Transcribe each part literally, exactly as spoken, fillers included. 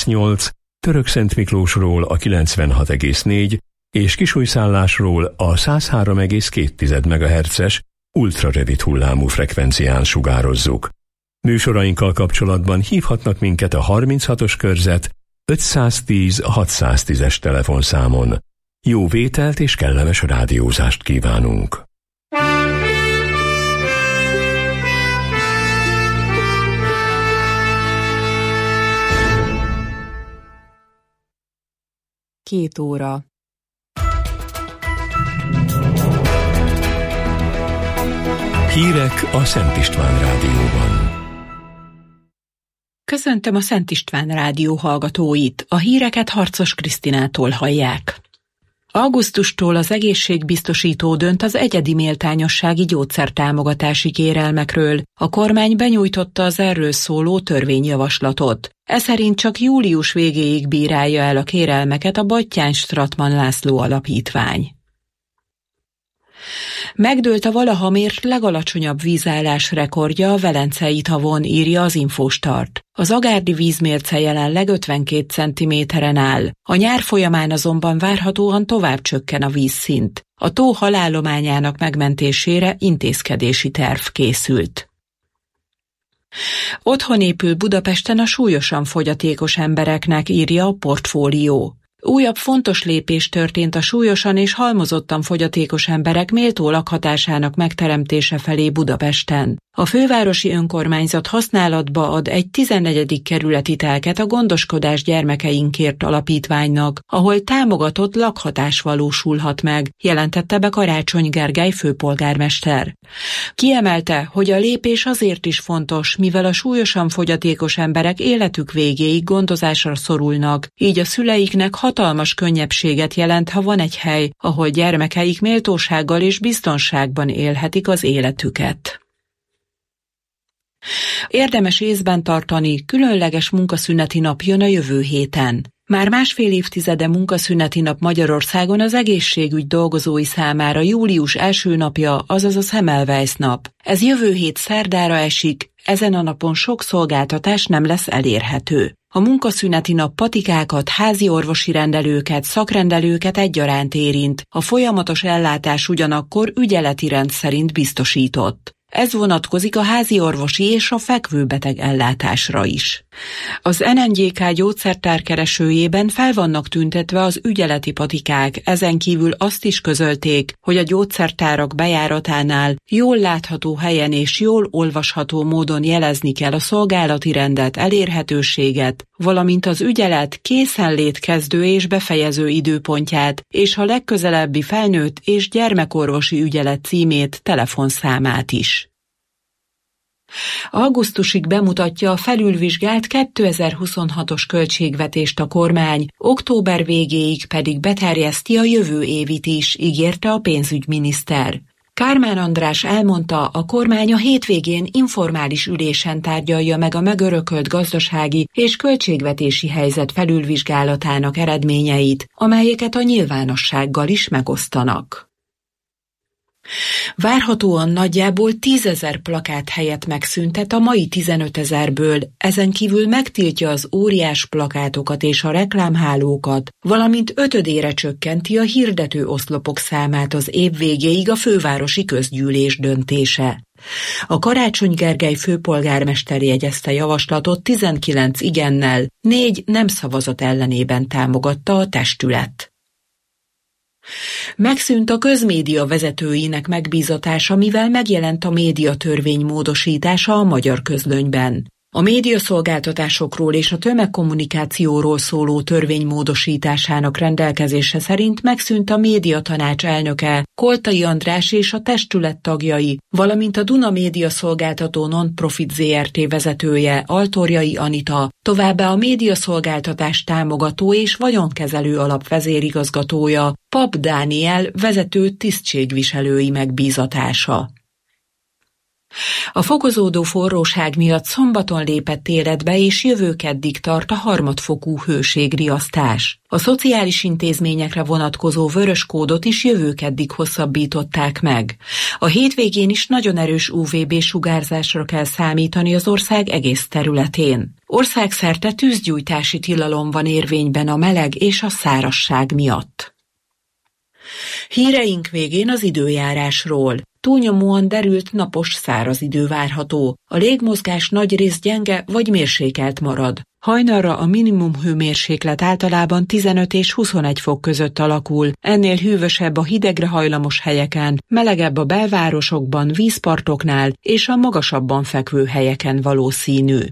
nyolc, Törökszent Miklósról a kilencvenhat egész négy és Kisújszállásról a száz három egész két megahertzes ultrarövid hullámú frekvencián sugározzuk. Műsorainkkal kapcsolatban hívhatnak minket a harminchatos körzet ötszáztíz hatszáztízes telefonszámon. Jó vételt és kellemes rádiózást kívánunk! Két óra. Hírek a Szent István Rádióban. Köszöntöm a Szent István Rádió hallgatóit. A híreket Harcos Krisztinától hallják. Augusztustól az egészségbiztosító dönt az egyedi méltányossági gyógyszertámogatási kérelmekről. A kormány benyújtotta az erről szóló törvényjavaslatot. Eszerint csak július végéig bírálja el a kérelmeket a Batthyány-Strattmann László Alapítvány. Megdőlt a valaha mért legalacsonyabb vízállás rekordja a Velencei tavon, írja az Infostart. Az agárdi vízmérce jelenleg ötvenkét centiméteren áll. A nyár folyamán azonban várhatóan tovább csökken a vízszint. A tó halállományának megmentésére intézkedési terv készült. Otthon épül Budapesten a súlyosan fogyatékos embereknek, írja a Portfólió. Újabb fontos lépés történt a súlyosan és halmozottan fogyatékos emberek méltó lakhatásának megteremtése felé Budapesten. A fővárosi önkormányzat használatba ad egy tizennegyedik kerületi telket a Gondoskodás gyermekeinkért alapítványnak, ahol támogatott lakhatás valósulhat meg, jelentette be Karácsony Gergely főpolgármester. Kiemelte, hogy a lépés azért is fontos, mivel a súlyosan fogyatékos emberek életük végéig gondozásra szorulnak, így a szüleiknek hatalmas könnyebbséget jelent, ha van egy hely, ahol gyermekeik méltósággal és biztonságban élhetik az életüket. Érdemes észben tartani, különleges munkaszüneti nap jön a jövő héten. Már másfél évtizede munkaszüneti nap Magyarországon az egészségügy dolgozói számára július első napja, azaz a Semmelweis nap. Ez jövő hét szerdára esik, ezen a napon sok szolgáltatás nem lesz elérhető. A munkaszüneti nap patikákat, házi orvosi rendelőket, szakrendelőket egyaránt érint, a folyamatos ellátás ugyanakkor ügyeleti rend szerint biztosított. Ez vonatkozik a házi orvosi és a fekvőbeteg ellátásra is. Az en en gé ká gyógyszertárkeresőjében fel vannak tüntetve az ügyeleti patikák, ezen kívül azt is közölték, hogy a gyógyszertárak bejáratánál jól látható helyen és jól olvasható módon jelezni kell a szolgálati rendet, elérhetőséget, valamint az ügyelet készenlét kezdő és befejező időpontját, és a legközelebbi felnőtt és gyermekorvosi ügyelet címét, telefonszámát is. Augusztusig bemutatja a felülvizsgált kétezer-huszonhatos költségvetést a kormány, október végéig pedig beterjeszti a jövő évit is, ígérte a pénzügyminiszter. Kármán András elmondta, a kormány a hétvégén informális ülésen tárgyalja meg a megörökölt gazdasági és költségvetési helyzet felülvizsgálatának eredményeit, amelyeket a nyilvánossággal is megosztanak. Várhatóan nagyjából tízezer plakát helyet megszüntet a mai tizenötezerből, ezen kívül megtiltja az óriás plakátokat és a reklámhálókat, valamint ötödére csökkenti a hirdető oszlopok számát az év végéig a fővárosi közgyűlés döntése. A Karácsony Gergely főpolgármester jegyezte javaslatot tizenkilenc igennel, négy nem szavazat ellenében támogatta a testület. Megszűnt a közmédia vezetőinek megbízatása, mivel megjelent a médiatörvény módosítása a Magyar Közlönyben. A médiaszolgáltatásokról és a tömegkommunikációról szóló törvény módosításának rendelkezése szerint megszűnt a médiatanács elnöke, Koltai András és a testület tagjai, valamint a Duna Média Szolgáltató Non-Profit zé er té vezetője, Altorjai Anita, továbbá a médiaszolgáltatás támogató és vagyonkezelő alap vezérigazgatója, Pap Dániel vezető tisztségviselői megbízatása. A fokozódó forróság miatt szombaton lépett életbe, és jövő keddig tart a harmadfokú hőségriasztás. A szociális intézményekre vonatkozó vörös kódot is jövő keddig hosszabbították meg. A hétvégén is nagyon erős ú vé bé-sugárzásra kell számítani az ország egész területén. Országszerte tűzgyújtási tilalom van érvényben a meleg és a szárazság miatt. Híreink végén az időjárásról. Túlnyomóan derült napos száraz idő várható. A légmozgás nagyrészt gyenge vagy mérsékelt marad. Hajnalra a minimum hőmérséklet általában tizenöt és huszonegy fok között alakul, ennél hűvösebb a hidegre hajlamos helyeken, melegebb a belvárosokban, vízpartoknál és a magasabban fekvő helyeken valószínű.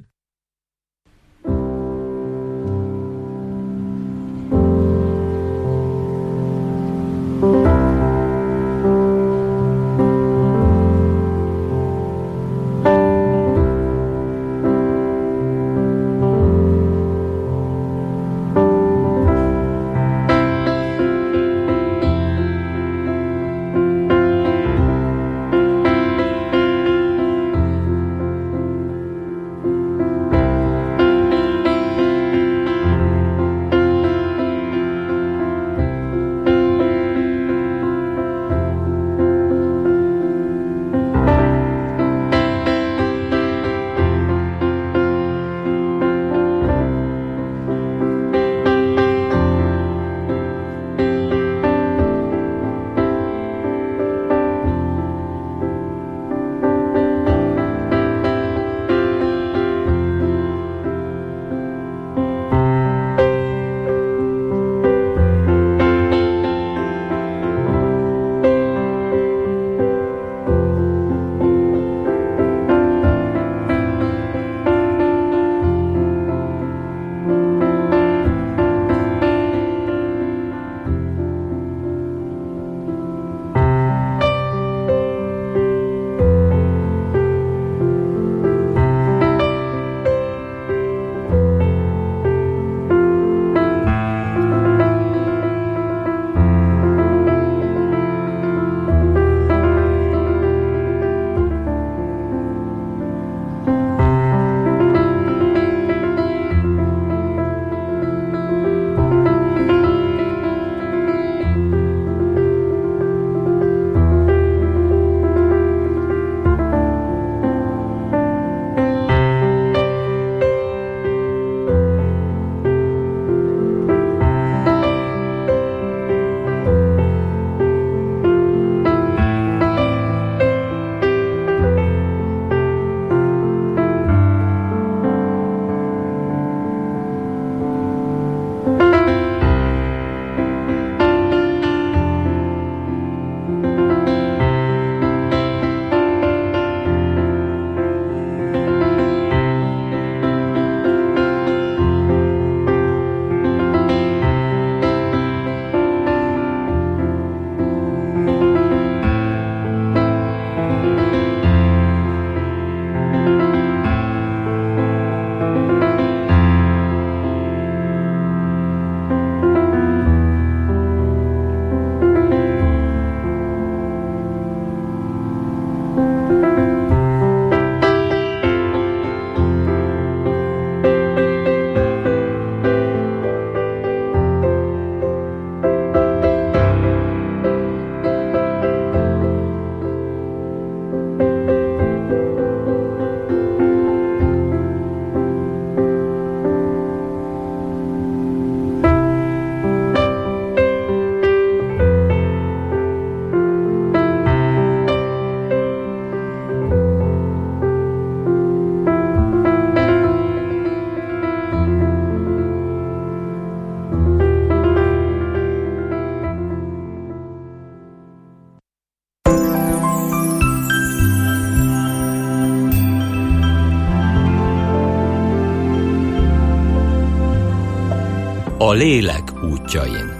A lélek útjain.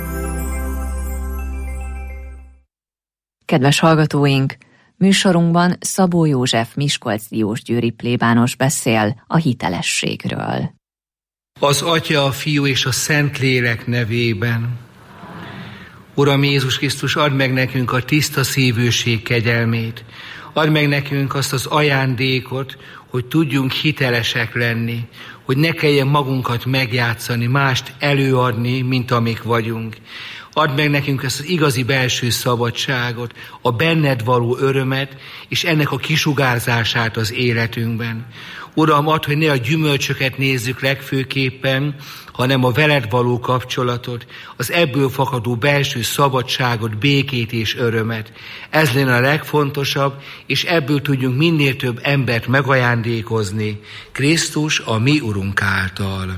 Kedves hallgatóink! Műsorunkban Szabó József Miskolc Diósgyőri plébános beszél a hitelességről. Az Atya, a Fiú és a Szentlélek nevében. Uram Jézus Krisztus, add meg nekünk a tiszta szívűség kegyelmét, Add meg nekünk azt az ajándékot, hogy tudjunk hitelesek lenni, hogy ne kelljen magunkat megjátszani, mást előadni, mint amik vagyunk. Add meg nekünk ezt az igazi belső szabadságot, a benned való örömet, és ennek a kisugárzását az életünkben. Uram, add, hogy ne a gyümölcsöket nézzük legfőképpen, hanem a veled való kapcsolatot, az ebből fakadó belső szabadságot, békét és örömet. Ez lenne a legfontosabb, és ebből tudjunk minél több embert megajándékozni. Krisztus a mi Urunk által.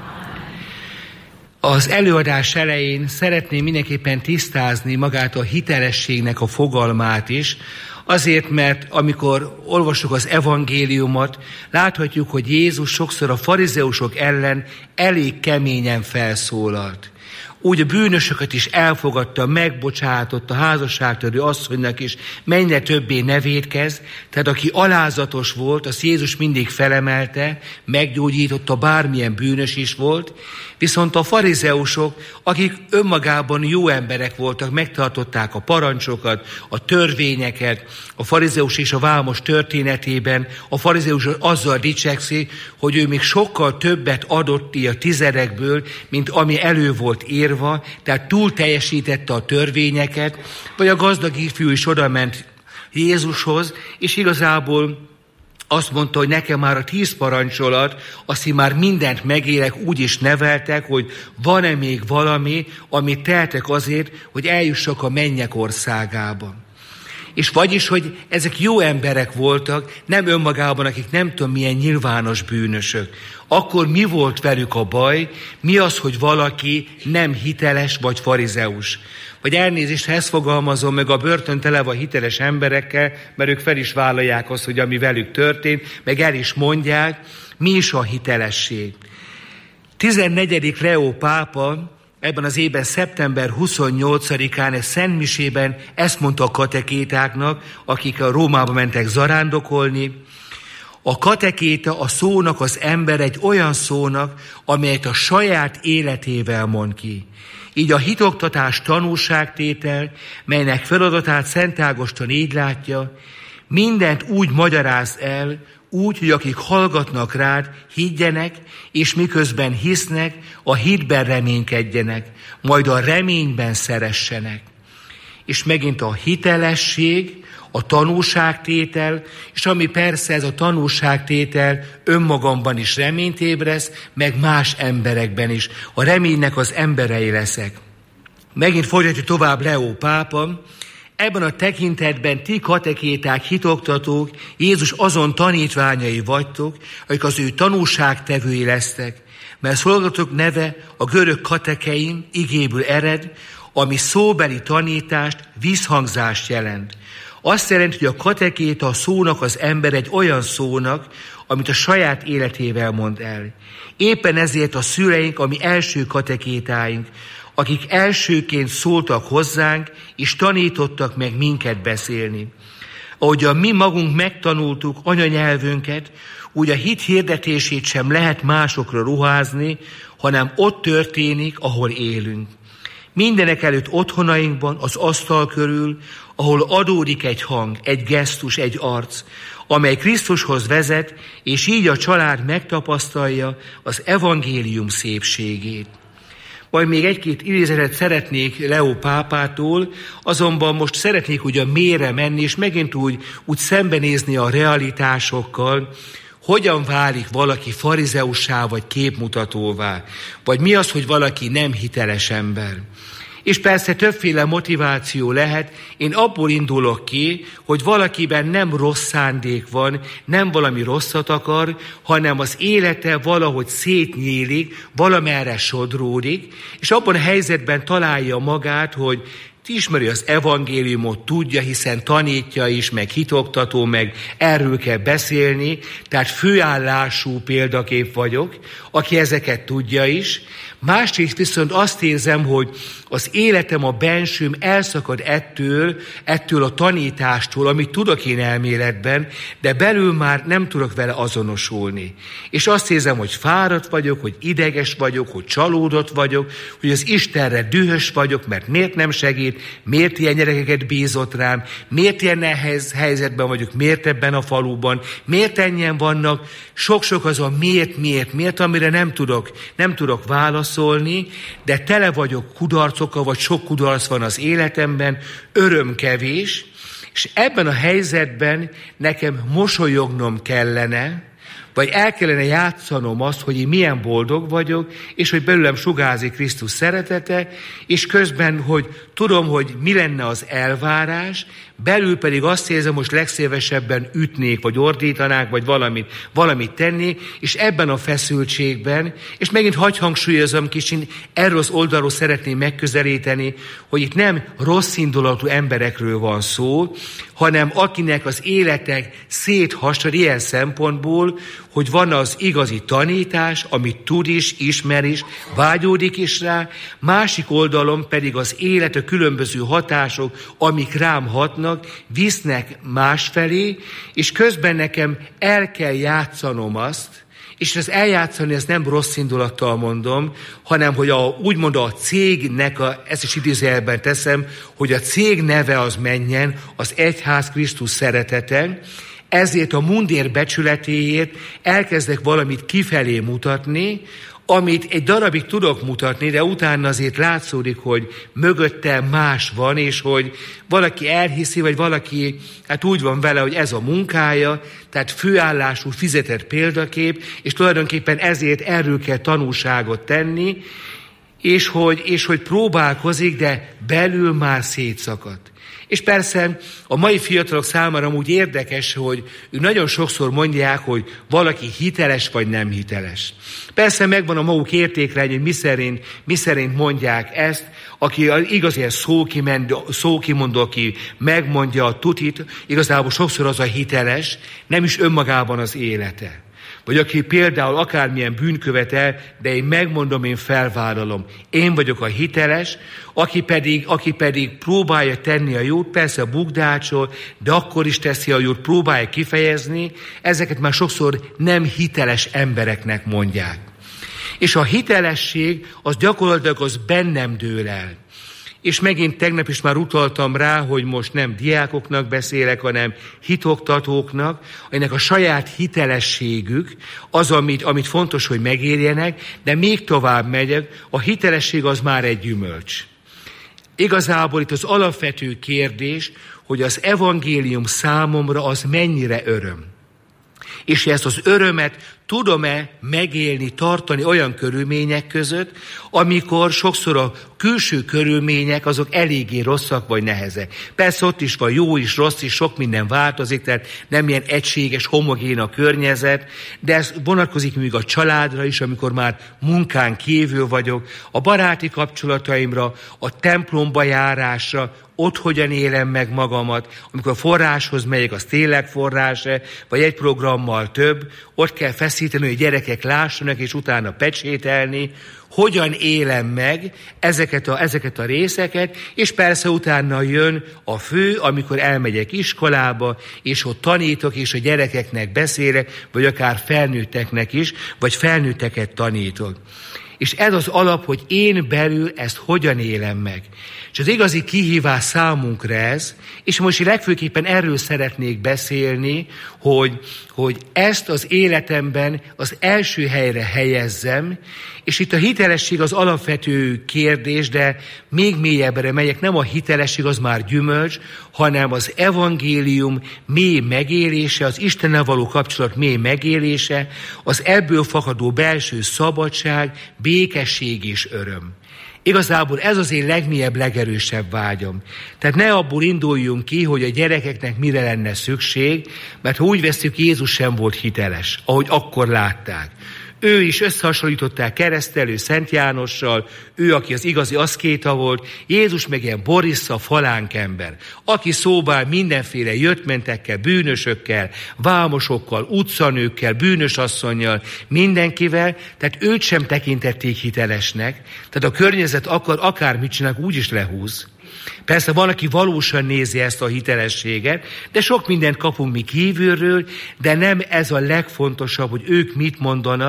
Az előadás elején szeretném mindenképpen tisztázni magát a hitelességnek a fogalmát is, azért, mert amikor olvassuk az evangéliumot, láthatjuk, hogy Jézus sokszor a farizeusok ellen elég keményen felszólalt. Úgy a bűnösöket is elfogadta, megbocsátott a házasságtörő asszonynak is, menj ne többé ne vétkezz. Tehát aki alázatos volt, azt Jézus mindig felemelte, meggyógyította, bármilyen bűnös is volt. Viszont a farizeusok, akik önmagában jó emberek voltak, megtartották a parancsokat, a törvényeket. A farizeus és a vámos történetében a farizeus azzal dicsekszik, hogy ő még sokkal többet adott a tizedekből, mint ami elő volt írva, tehát túl teljesítette a törvényeket, vagy a gazdag ifjú is odament Jézushoz, és igazából azt mondta, hogy nekem már a tíz parancsolat, azt én már mindent megélek, úgy is neveltek, hogy van-e még valami, amit tehetek azért, hogy eljussak a mennyek országába. És vagyis, hogy ezek jó emberek voltak, nem önmagában, akik nem tudom milyen nyilvános bűnösök. Akkor mi volt velük a baj? Mi az, hogy valaki nem hiteles vagy farizeus? Vagy elnézést, ha ezt fogalmazom meg, a börtön tele van hiteles emberekkel, mert ők fel is vállalják azt, hogy ami velük történt, meg el is mondják, mi is a hitelesség. tizennegyedik Leó pápa ebben az évben szeptember huszonnyolcadikán egy szentmisében ezt mondta a katekétáknak, akik a Rómába mentek zarándokolni. A katekéta a szónak az ember egy olyan szónak, amelyet a saját életével mond ki. Így a hitoktatás tanúságtétel, melynek feladatát Szent Ágoston így látja, mindent úgy magyarázd el, úgy, hogy akik hallgatnak rád, higgyenek, és miközben hisznek, a hitben reménykedjenek, majd a reményben szeressenek. És megint a hitelesség, a tanúságtétel, és ami persze ez a tanúságtétel önmagamban is reményt ébreszt, meg más emberekben is. A reménynek az emberei leszek. Megint folytatja tovább Leó pápa, ebben a tekintetben ti katekéták, hitoktatók, Jézus azon tanítványai vagytok, akik az ő tanúságtevői lesztek, mert szolgatok neve a görög katekein igéből ered, ami szóbeli tanítást, visszhangzást jelent. Azt jelenti, hogy a katekéta a szónak az ember egy olyan szónak, amit a saját életével mond el. Éppen ezért a szüleink, ami első katekétáink, akik elsőként szóltak hozzánk, és tanítottak meg minket beszélni. Ahogy a mi magunk megtanultuk anyanyelvünket, úgy a hit hirdetését sem lehet másokra ruházni, hanem ott történik, ahol élünk. Mindenek előtt otthonainkban, az asztal körül, ahol adódik egy hang, egy gesztus, egy arc, amely Krisztushoz vezet, és így a család megtapasztalja az evangélium szépségét. Majd még egy-két idézetet szeretnék Leó pápától, azonban most szeretnék ugye mélyre menni, és megint úgy, úgy szembenézni a realitásokkal, hogyan válik valaki farizeussá vagy képmutatóvá, vagy mi az, hogy valaki nem hiteles ember. És persze többféle motiváció lehet, én abból indulok ki, hogy valakiben nem rossz szándék van, nem valami rosszat akar, hanem az élete valahogy szétnyílik, valamerre sodródik, és abban a helyzetben találja magát, hogy ismeri az evangéliumot, tudja, hiszen tanítja is, meg hitoktató, meg erről kell beszélni, tehát főállású példakép vagyok, aki ezeket tudja is. Másrészt viszont azt érzem, hogy az életem, a bensőm elszakad ettől, ettől a tanítástól, amit tudok én elméletben, de belül már nem tudok vele azonosulni. És azt érzem, hogy fáradt vagyok, hogy ideges vagyok, hogy csalódott vagyok, hogy az Istenre dühös vagyok, mert miért nem segít, miért, miért ilyen gyerekeket bízott rám, miért ilyen nehéz helyzetben vagyok, miért ebben a faluban, miért ennyien vannak, sok-sok az a miért, miért, miért, amire nem tudok, nem tudok válaszolni, de tele vagyok kudarcokkal, vagy sok kudarc van az életemben, öröm kevés, és ebben a helyzetben nekem mosolyognom kellene, vagy el kellene játszanom azt, hogy én milyen boldog vagyok, és hogy belőlem sugárzik Krisztus szeretete, és közben, hogy tudom, hogy mi lenne az elvárás, belül pedig azt érzem, most legszívesebben ütnék, vagy ordítanák, vagy valamit, valamit tennék, és ebben a feszültségben, és megint hagy hangsúlyozom kicsit, erről az oldalról szeretném megközelíteni, hogy itt nem rossz indulatú emberekről van szó, hanem akinek az életek széthasad ilyen szempontból, hogy van az igazi tanítás, amit tud is, ismer is, vágyódik is rá, másik oldalon pedig az élet, a különböző hatások, amik rám hatnak, visznek másfelé, és közben nekem el kell játszanom azt, és az eljátszani, ezt nem rossz indulattal mondom, hanem hogy a, úgymond a cégnek, a, ezt is idézőjelben teszem, hogy a cég neve az menjen, az egyház Krisztus szeretete, ezért a mundér becsületéért elkezdek valamit kifelé mutatni, amit egy darabig tudok mutatni, de utána azért látszódik, hogy mögötte más van, és hogy valaki elhiszi, vagy valaki hát úgy van vele, hogy ez a munkája, tehát főállású fizetett példakép, és tulajdonképpen ezért erről kell tanúságot tenni, és hogy, és hogy próbálkozik, de belül már szétszakadt. És persze a mai fiatalok számára úgy érdekes, hogy ők nagyon sokszor mondják, hogy valaki hiteles vagy nem hiteles. Persze megvan a maguk értékrendje, hogy mi szerint, mi szerint mondják ezt, aki igaz ilyen szókimondó, aki megmondja a tutit, igazából sokszor az a hiteles, nem is önmagában az élete. Vagy aki például akármilyen bűnkövet el, de én megmondom, én felvállalom. Én vagyok a hiteles, aki pedig, aki pedig próbálja tenni a jót, persze bukdácsol, de akkor is teszi a jót, próbálja kifejezni. Ezeket már sokszor nem hiteles embereknek mondják. És a hitelesség az gyakorlatilag az bennem dől el. És megint tegnap is már utaltam rá, hogy most nem diákoknak beszélek, hanem hitoktatóknak, aminek a saját hitelességük az, amit, amit fontos, hogy megérjenek, de még tovább megyek, a hitelesség az már egy gyümölcs. Igazából itt az alapvető kérdés, hogy az evangélium számomra az mennyire öröm. És ezt az örömet tudom-e megélni, tartani olyan körülmények között, amikor sokszor a külső körülmények azok eléggé rosszak vagy nehezek. Persze ott is van jó is, rossz is, sok minden változik, tehát nem ilyen egységes, homogén a környezet, de ez vonatkozik még a családra is, amikor már munkán kívül vagyok, a baráti kapcsolataimra, a templomba járásra, ott hogyan élem meg magamat, amikor forráshoz megyek, az tényleg forrás-e, vagy egy programmal több, ott kell feszíteni, hogy gyerekek lássanak, és utána pecsételni, hogyan élem meg ezeket a, ezeket a részeket, és persze utána jön a fő, amikor elmegyek iskolába, és ott tanítok, és a gyerekeknek beszélek, vagy akár felnőtteknek is, vagy felnőtteket tanítok. És ez az alap, hogy én belül ezt hogyan élem meg. És az igazi kihívás számunkra ez, és most legfőképpen erről szeretnék beszélni, hogy, hogy ezt az életemben az első helyre helyezzem, és itt a hitelesség az alapvető kérdés, de még mélyebbre megyek, nem a hitelesség az már gyümölcs, hanem az evangélium mély megélése, az Istennel való kapcsolat mély megélése, az ebből fakadó belső szabadság, békesség és öröm. Igazából ez az én legmélyebb, legerősebb vágyam. Tehát ne abból induljunk ki, hogy a gyerekeknek mire lenne szükség, mert ha úgy veszük, Jézus sem volt hiteles, ahogy akkor látták. Ő is összehasonlították Keresztelő Szent Jánossal, ő, aki az igazi aszkéta volt, Jézus meg ilyen Borissza, falánk ember, aki szóval mindenféle jöttmentekkel, bűnösökkel, vámosokkal, utcanőkkel, bűnösasszonnyal, mindenkivel, tehát őt sem tekintették hitelesnek, tehát a környezet akar akármit csinálnak, úgyis lehúz. Persze van, aki valósan nézi ezt a hitelességet, de sok mindent kapunk mi kívülről, de nem ez a legfontosabb, hogy ők mit mondanak,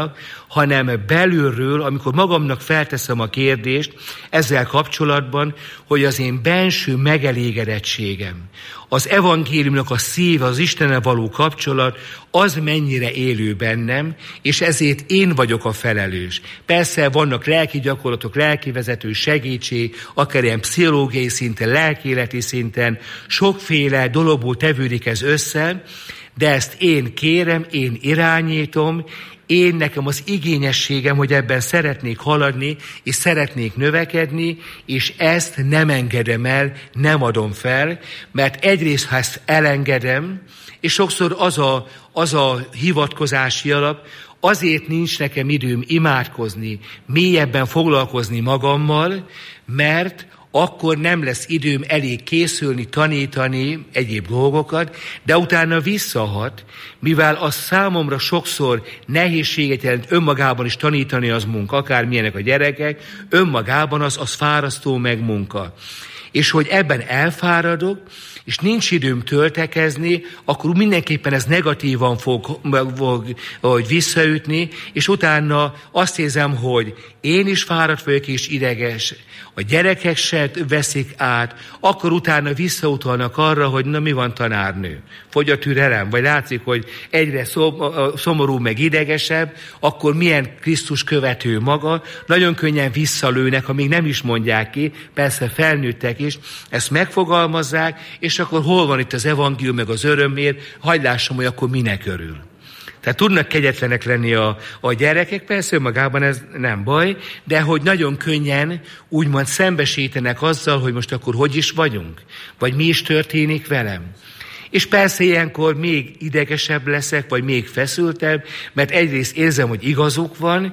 hanem belülről, amikor magamnak felteszem a kérdést ezzel kapcsolatban, hogy az én benső megelégedettségem, az evangéliumnak a szíve, az Istennel való kapcsolat, az mennyire élő bennem, és ezért én vagyok a felelős. Persze vannak lelki gyakorlatok, lelkivezető segítség, akár ilyen pszichológiai szinten, lelkiéleti szinten, sokféle dologból tevődik ez össze, de ezt én kérem, én irányítom, én nekem az igényességem, hogy ebben szeretnék haladni, és szeretnék növekedni, és ezt nem engedem el, nem adom fel, mert egyrészt, ha ezt elengedem, és sokszor az a, az a hivatkozási alap, azért nincs nekem időm imádkozni, mélyebben foglalkozni magammal, mert akkor nem lesz időm elég készülni, tanítani egyéb dolgokat, de utána visszahat, mivel az számomra sokszor nehézséget jelent önmagában is tanítani az munka, akármilyenek a gyerekek, önmagában az, az fárasztó meg munka. És hogy ebben elfáradok, és nincs időm töltekezni, akkor mindenképpen ez negatívan fog, fog hogy visszaütni, és utána azt érzem, hogy én is fáradt vagyok és ideges, a gyerekek se veszik át, akkor utána visszautalnak arra, hogy na mi van, tanárnő, fogy a türelem, vagy látszik, hogy egyre szomorú meg idegesebb, akkor milyen Krisztus követő maga, nagyon könnyen visszalőnek, amíg nem is mondják ki, persze felnőttek is, ezt megfogalmazzák, és akkor hol van itt az evangélium meg az örömért, hagyd lássam, hogy akkor minek örül. Tehát tudnak kegyetlenek lenni a, a gyerekek, persze önmagában ez nem baj, de hogy nagyon könnyen úgymond szembesítenek azzal, hogy most akkor hogy is vagyunk, vagy mi is történik velem. És persze ilyenkor még idegesebb leszek, vagy még feszültebb, mert egyrészt érzem, hogy igazuk van,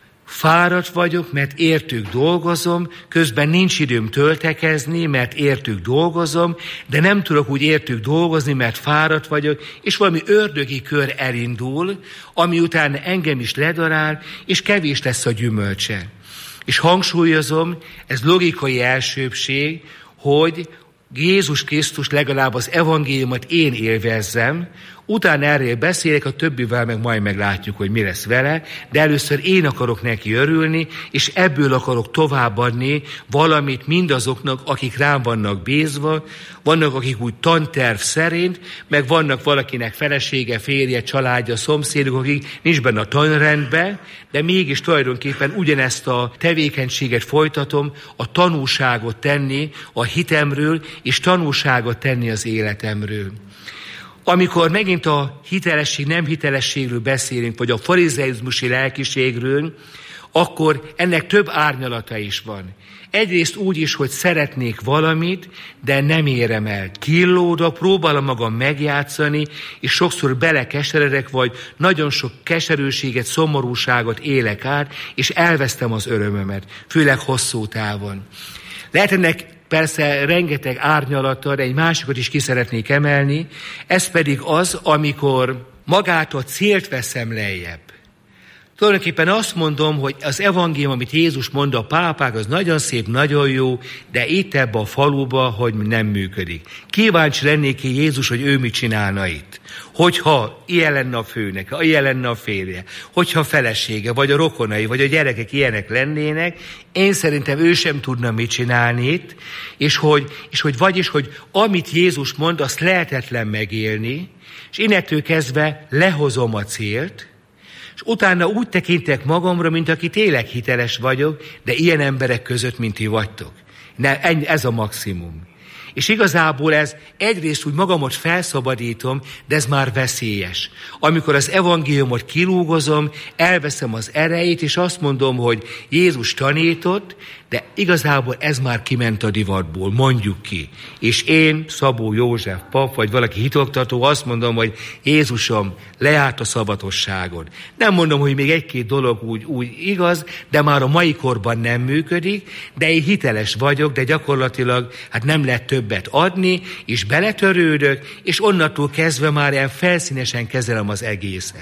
fáradt vagyok, mert értük dolgozom, közben nincs időm töltekezni, mert értük dolgozom, de nem tudok úgy értük dolgozni, mert fáradt vagyok, és valami ördögi kör elindul, ami után engem is ledarál, és kevés lesz a gyümölcse. És hangsúlyozom, ez logikai elsőbség, hogy Jézus Krisztus legalább az evangéliumot én élvezzem, utána erről beszélek, a többivel meg majd meglátjuk, hogy mi lesz vele, de először én akarok neki örülni, és ebből akarok továbbadni valamit mindazoknak, akik rám vannak bízva, vannak, akik úgy tanterv szerint, meg vannak valakinek felesége, férje, családja, szomszédok, akik nincs benne a tanrendben, de mégis tulajdonképpen ugyanezt a tevékenységet folytatom, a tanúságot tenni a hitemről, és tanúságot tenni az életemről. Amikor megint a hitelesség, nem hitelességről beszélünk, vagy a farizeizmusi lelkiségről, akkor ennek több árnyalata is van. Egyrészt úgy is, hogy szeretnék valamit, de nem érem el. Killódok, próbálom magam megjátszani, és sokszor belekeseredek, vagy nagyon sok keserűséget, szomorúságot élek át, és elvesztem az örömömet, főleg hosszú távon. Lehet ennek persze rengeteg árnyalata, de egy másikat is ki szeretnék emelni, ez pedig az, amikor magát a célt veszem lejjebb. Tulajdonképpen azt mondom, hogy az evangélium, amit Jézus mond a pápák, az nagyon szép, nagyon jó, de itt ebbe a faluba, hogy nem működik. Kíváncsi lennék ki Jézus, hogy ő mit csinálna itt. Hogyha ilyen lenne a főnöke, ilyen lenne a férje, hogyha a felesége, vagy a rokonai, vagy a gyerekek ilyenek lennének, én szerintem ő sem tudna mit csinálni itt, és hogy, és hogy vagyis, hogy amit Jézus mond, azt lehetetlen megélni, és innentől kezdve lehozom a célt, és utána úgy tekintek magamra, mint aki tényleg hiteles vagyok, de ilyen emberek között, mint ti vagytok. Ne, ez a maximum. És igazából ez egyrészt úgy magamat felszabadítom, de ez már veszélyes. Amikor az evangéliumot kirúgozom, elveszem az erejét, és azt mondom, hogy Jézus tanított, de igazából ez már kiment a divatból, mondjuk ki. És én, Szabó József pap, vagy valaki hitoktató, azt mondom, hogy Jézusom, lejárt a szabatosságod. Nem mondom, hogy még egy-két dolog úgy, úgy igaz, de már a mai korban nem működik, de én hiteles vagyok, de gyakorlatilag hát nem lehet többet adni, és beletörődök, és onnantól kezdve már ilyen felszínesen kezelem az egészet.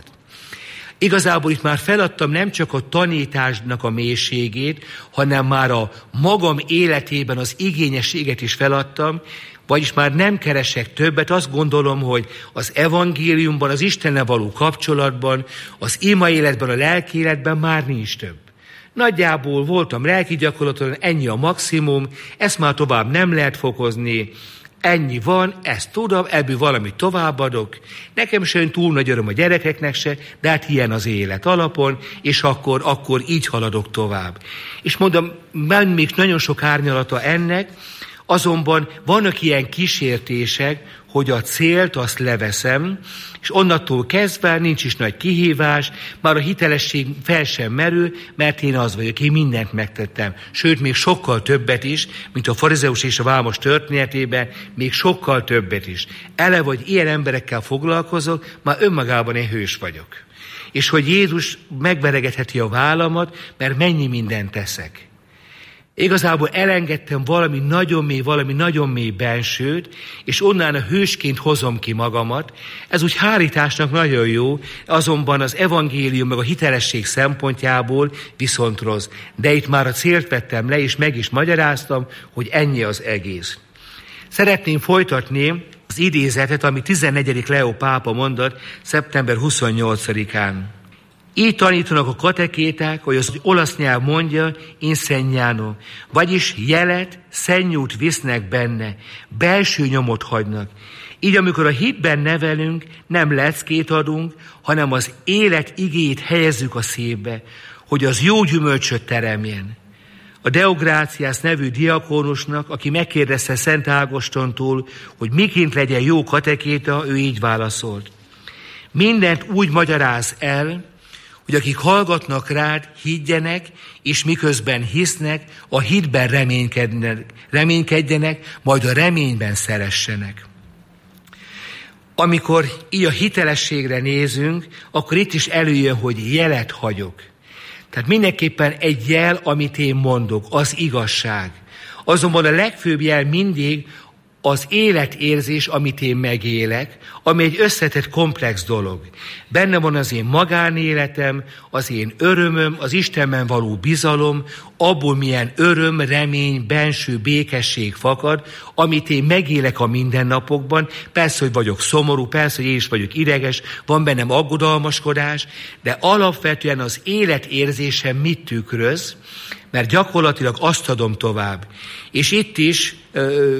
Igazából itt már feladtam nem csak a tanításnak a mélységét, hanem már a magam életében az igényességet is feladtam, vagyis már nem keresek többet, azt gondolom, hogy az evangéliumban, az Istennel való kapcsolatban, az ima életben, a lelki életben már nincs több. Nagyjából voltam lelki gyakorlaton, ennyi a maximum, ezt már tovább nem lehet fokozni, ennyi van, ezt tudom, ebből valamit továbbadok. Nekem sem túl nagy öröm a gyerekeknek se, de hát ilyen az élet alapon, és akkor, akkor így haladok tovább. És mondom, van még nagyon sok árnyalata ennek, azonban vannak ilyen kísértések, hogy a célt azt leveszem, és onnantól kezdve nincs is nagy kihívás, már a hitelesség fel sem merül, mert én az vagyok, én mindent megtettem. Sőt, még sokkal többet is, mint a farizeus és a vámos történetében, még sokkal többet is. Ele vagy ilyen emberekkel foglalkozok, már önmagában én hős vagyok. És hogy Jézus megveregetheti a vállamat, mert mennyi mindent teszek. Igazából elengedtem valami nagyon mély, valami nagyon mély bensőt, és onnan a hősként hozom ki magamat. Ez úgy hárításnak nagyon jó, azonban az evangélium meg a hitelesség szempontjából viszont rossz. De itt már a célt vettem le, és meg is magyaráztam, hogy ennyi az egész. Szeretném folytatni az idézetet, ami tizennegyedik Leó pápa mondott szeptember huszonnyolcadikán. Így tanítanak a katekéták, hogy az olasz nyelv mondja, insegnano, vagyis jelet, szennyút visznek benne, belső nyomot hagynak. Így amikor a hitben nevelünk, nem leckét adunk, hanem az élet igéjét helyezzük a szívbe, hogy az jó gyümölcsöt teremjen. A Deográciász nevű diakónusnak, aki megkérdezte Szent Ágostontól, hogy miként legyen jó katekéta, ő így válaszolt. Mindent úgy magyaráz el, hogy akik hallgatnak rád, higgyenek, és miközben hisznek, a hitben reménykedjenek, reménykedjenek, majd a reményben szeressenek. Amikor így a hitelességre nézünk, akkor itt is előjön, hogy jelet hagyok. Tehát mindenképpen egy jel, amit én mondok, az igazság. Azonban a legfőbb jel mindig az életérzés, amit én megélek, ami egy összetett komplex dolog. Benne van az én magánéletem, az én örömöm, az Istenben való bizalom, abból milyen öröm, remény, benső békesség fakad, amit én megélek a mindennapokban. Persze, hogy vagyok szomorú, persze, hogy én is vagyok ideges, van bennem aggodalmaskodás, de alapvetően az életérzésem mit tükröz, mert gyakorlatilag azt adom tovább. És itt is ö,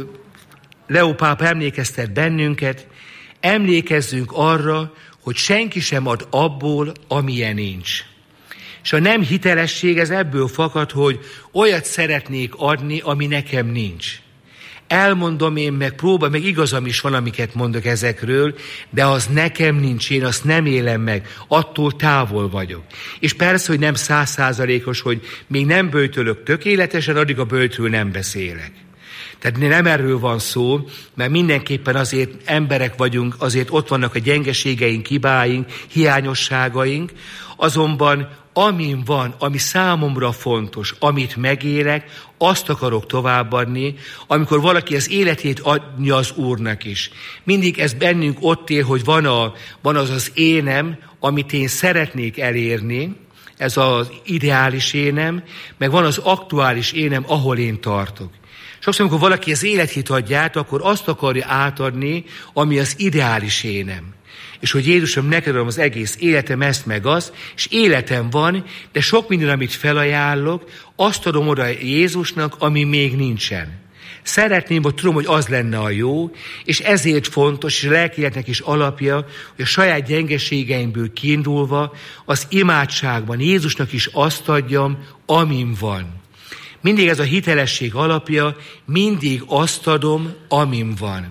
Leó pápa emlékeztet bennünket, emlékezzünk arra, hogy senki sem ad abból, amilyen nincs. És a nem hitelesség ez ebből fakad, hogy olyat szeretnék adni, ami nekem nincs. Elmondom én meg, próba, meg igazam is van, amiket mondok ezekről, de az nekem nincs, én azt nem élem meg, attól távol vagyok. És persze, hogy nem száz százalékos, hogy még nem böjtölök tökéletesen, addig a böjtről nem beszélek. Tehát nem erről van szó, mert mindenképpen azért emberek vagyunk, azért ott vannak a gyengeségeink, hibáink, hiányosságaink, azonban amin van, ami számomra fontos, amit megélek, azt akarok továbbadni, amikor valaki az életét adja az Úrnak is. Mindig ez bennünk ott él, hogy van, a, van az az énem, amit én szeretnék elérni, ez az ideális énem, meg van az aktuális énem, ahol én tartok. Sokszor, amikor valaki az életét adja át, akkor azt akarja átadni, ami az ideális énem. És hogy Jézusom, neked adom az egész életem, ezt meg azt, és életem van, de sok minden, amit felajánlok, azt adom oda Jézusnak, ami még nincsen. Szeretném, hogy tudom, hogy az lenne a jó, és ezért fontos, és a lelki életnek is alapja, hogy a saját gyengeségeimből kiindulva az imádságban Jézusnak is azt adjam, amin van. Mindig ez a hitelesség alapja, mindig azt adom, amin van.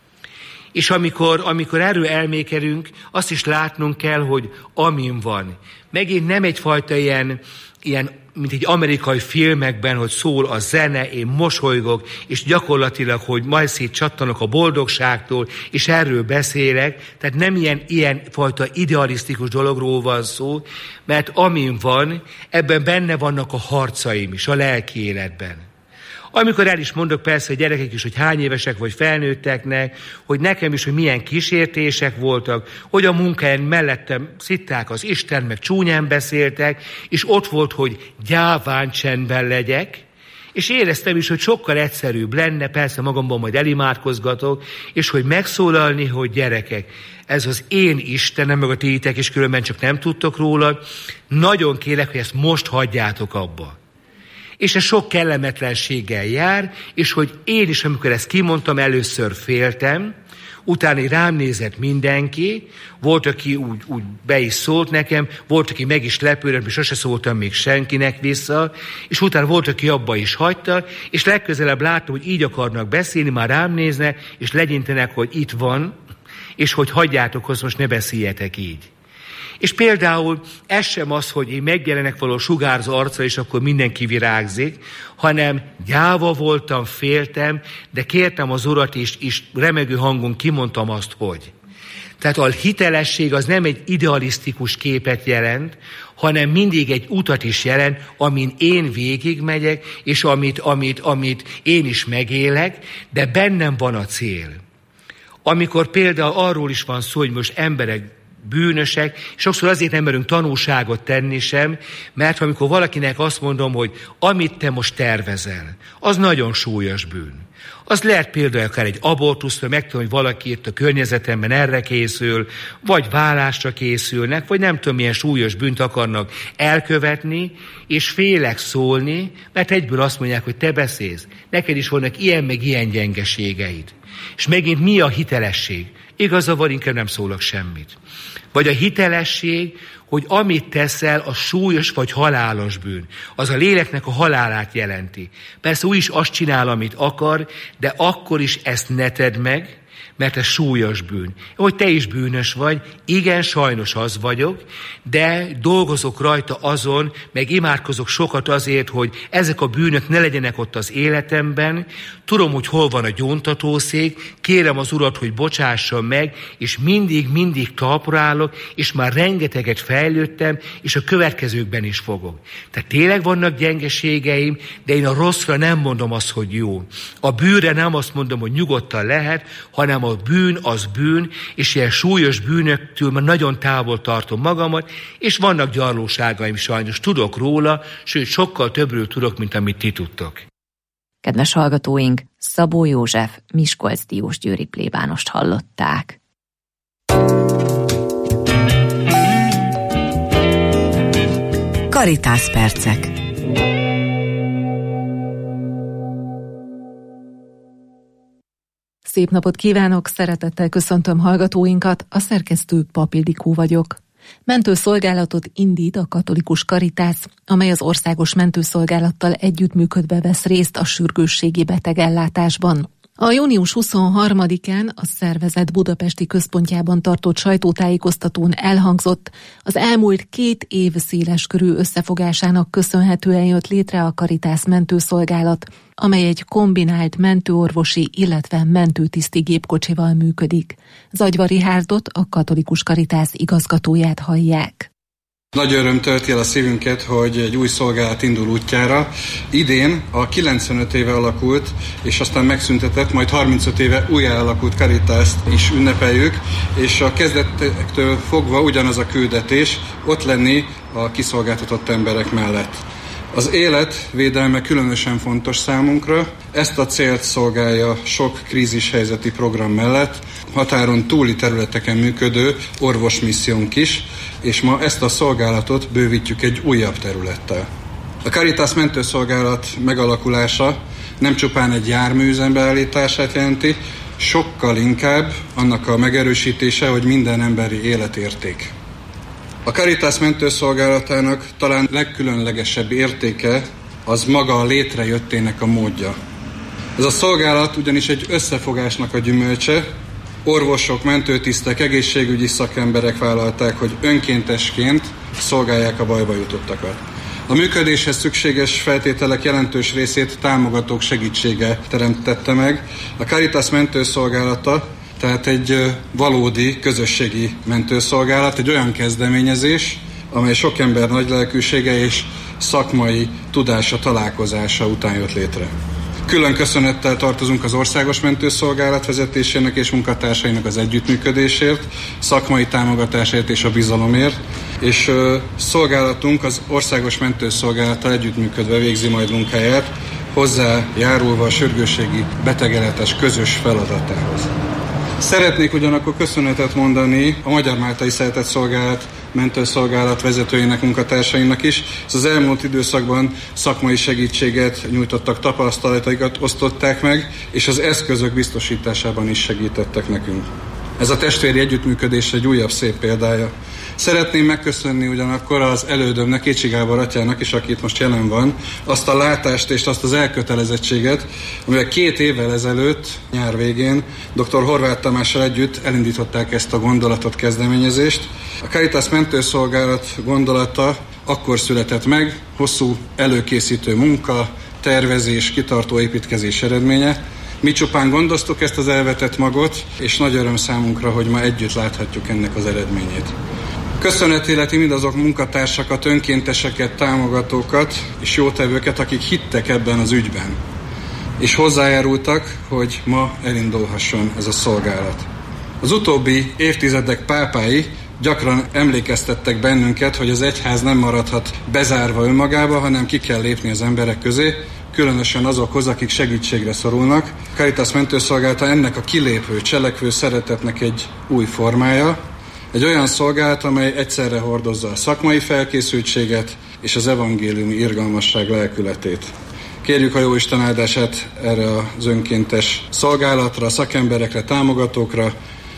És amikor, amikor erről elmékerünk, azt is látnunk kell, hogy amin van. Megint nem egyfajta ilyen, ilyen, mint egy amerikai filmekben, hogy szól a zene, én mosolygok, és gyakorlatilag, hogy majd szétcsattanok a boldogságtól, és erről beszélek. Tehát nem ilyen, ilyen fajta idealisztikus dologról van szó, mert amin van, ebben benne vannak a harcaim is, a lelki életben. Amikor el is mondok persze a gyerekek is, hogy hány évesek vagy felnőtteknek, hogy nekem is, hogy milyen kísértések voltak, hogy a munkáján mellettem szitták az Isten, meg csúnyán beszéltek, és ott volt, hogy gyáván csendben legyek, És éreztem is, hogy sokkal egyszerűbb lenne, persze magamban majd elimádkozgatok, és hogy megszólalni, hogy gyerekek, ez az én Istenem, meg a tiitek, és különben csak nem tudtok róla, nagyon kérlek, hogy ezt most hagyjátok abba. És ez sok kellemetlenséggel jár, és hogy én is, amikor ezt kimondtam, először féltem, utána rám nézett mindenki, volt, aki úgy, úgy be is szólt nekem, volt, aki meg is lepődött, és sose szóltam még senkinek vissza, és utána volt, aki abba is hagyta, és legközelebb láttam, hogy így akarnak beszélni, már rám néznek, és legyintenek, hogy itt van, és hogy hagyjátok, hogy most ne beszéljetek így. És például ez sem az, hogy én megjelenek való sugárzó arcra, és akkor mindenki virágzik, hanem gyáva voltam, féltem, de kértem az Urat, és, és remegő hangon kimondtam azt, hogy. Tehát a hitelesség az nem egy idealisztikus képet jelent, hanem mindig egy utat is jelent, amin én végigmegyek, és amit, amit, amit én is megélek, de bennem van a cél. Amikor például arról is van szó, hogy most emberek bűnösek, sokszor azért nem merünk tanúságot tenni sem, mert amikor valakinek azt mondom, hogy amit te most tervezel, az nagyon súlyos bűn. Az lehet például akár egy abortuszra, megtudom, hogy valaki itt a környezetemben erre készül, vagy vállásra készülnek, vagy nem tudom, milyen súlyos bűnt akarnak elkövetni, és félek szólni, mert egyből azt mondják, hogy te beszélsz, neked is vannak ilyen meg ilyen gyengeségeid. És megint mi a hitelesség? Igaza van, inkább nem szólok semmit. Vagy a hitelesség, hogy amit teszel, az súlyos vagy halálos bűn. Az a léleknek a halálát jelenti. Persze úgy is azt csinál, amit akar, de akkor is ezt ne tedd meg, mert ez súlyos bűn. Hogy te is bűnös vagy, igen, sajnos az vagyok, de dolgozok rajta azon, meg imádkozok sokat azért, hogy ezek a bűnök ne legyenek ott az életemben. Tudom, hogy hol van a gyóntatószék, kérem az Urat, hogy bocsásson meg, és mindig, mindig talpra állok, és már rengeteget fejlődtem, és a következőkben is fogok. Tehát tényleg vannak gyengeségeim, de én a rosszra nem mondom azt, hogy jó. A bűnre nem azt mondom, hogy nyugodtan lehet, hanem a bűn az bűn, és ilyen súlyos bűnöktől már nagyon távol tartom magamat, és vannak gyarlóságaim sajnos, tudok róla, sőt sokkal többről tudok, mint amit ti tudtok. Kedves hallgatóink, Szabó József miskolcdiósgyőri plébánost hallották. Caritas percek. Szép napot kívánok, szeretettel köszöntöm hallgatóinkat, a szerkesztő Pap Ildikó vagyok. Mentőszolgálatot indít a katolikus Caritas, amely az országos mentőszolgálattal együttműködve vesz részt a sürgősségi betegellátásban. A június huszonharmadikán a szervezet budapesti központjában tartott sajtótájékoztatón elhangzott, az elmúlt két év széleskörű összefogásának köszönhetően jött létre a Caritas mentőszolgálat, amely egy kombinált mentőorvosi, illetve mentőtiszti gépkocsival működik. Zagyva Rihárdot, a katolikus Caritas igazgatóját hallják. Nagy öröm tölti el a szívünket, hogy egy új szolgálat indul útjára. Idén a kilencvenöt éve alakult, és aztán megszüntetett, majd harmincöt éve újjá alakult Caritást is ünnepeljük, és a kezdetektől fogva ugyanaz a küldetés, ott lenni a kiszolgáltatott emberek mellett. Az élet védelme különösen fontos számunkra, ezt a célt szolgálja sok krízishelyzeti program mellett, határon túli területeken működő orvosmissziónk is, és ma ezt a szolgálatot bővítjük egy újabb területtel. A Caritas mentőszolgálat megalakulása nem csupán egy jármű üzembeállítását jelenti, sokkal inkább annak a megerősítése, hogy minden emberi életérték. A Caritas mentőszolgálatának talán legkülönlegesebb értéke az maga a létrejöttének a módja. Ez a szolgálat ugyanis egy összefogásnak a gyümölcse, orvosok, mentőtisztek, egészségügyi szakemberek vállalták, hogy önkéntesként szolgálják a bajba jutottakat. A működéshez szükséges feltételek jelentős részét támogatók segítsége teremtette meg. A Caritas mentőszolgálata tehát egy valódi közösségi mentőszolgálat, egy olyan kezdeményezés, amely sok ember nagy lelkűsége és szakmai tudása találkozása után jött létre. Külön köszönettel tartozunk az Országos Mentőszolgálat vezetésének és munkatársainak az együttműködésért, szakmai támogatásért és a bizalomért, és uh, szolgálatunk az Országos Mentőszolgálattal együttműködve végzi majd munkáját, hozzájárulva a sürgősségi betegellátás közös feladatához. Szeretnék ugyanakkor köszönetet mondani a Magyar Máltai Szeretett Szolgálat mentőszolgálat vezetőinek, munkatársainak is. Az elmúlt időszakban szakmai segítséget nyújtottak, tapasztalataikat osztották meg, és az eszközök biztosításában is segítettek nekünk. Ez a testvéri együttműködés egy újabb szép példája. Szeretném megköszönni ugyanakkor az elődömnek, Kécsi Gábor atyának is, aki itt most jelen van, azt a látást és azt az elkötelezettséget, amivel két évvel ezelőtt, nyár végén, dr. Horváth Tamással együtt elindították ezt a gondolatot, kezdeményezést. A Caritas mentőszolgálat gondolata akkor született meg, hosszú előkészítő munka, tervezés, kitartó építkezés eredménye. Mi csupán gondoztuk ezt az elvetett magot, és nagy öröm számunkra, hogy ma együtt láthatjuk ennek az eredményét. Köszönet illeti mindazok munkatársakat, önkénteseket, támogatókat és jótevőket, akik hittek ebben az ügyben, és hozzájárultak, hogy ma elindulhasson ez a szolgálat. Az utóbbi évtizedek pápái gyakran emlékeztettek bennünket, hogy az egyház nem maradhat bezárva önmagába, hanem ki kell lépni az emberek közé, különösen azokhoz, akik segítségre szorulnak. A Caritas mentőszolgálata ennek a kilépő, cselekvő szeretetnek egy új formája, egy olyan szolgálat, amely egyszerre hordozza a szakmai felkészültséget és az evangéliumi irgalmasság lelkületét. Kérjük a Jóisten áldását erre az önkéntes szolgálatra, a szakemberekre, támogatókra.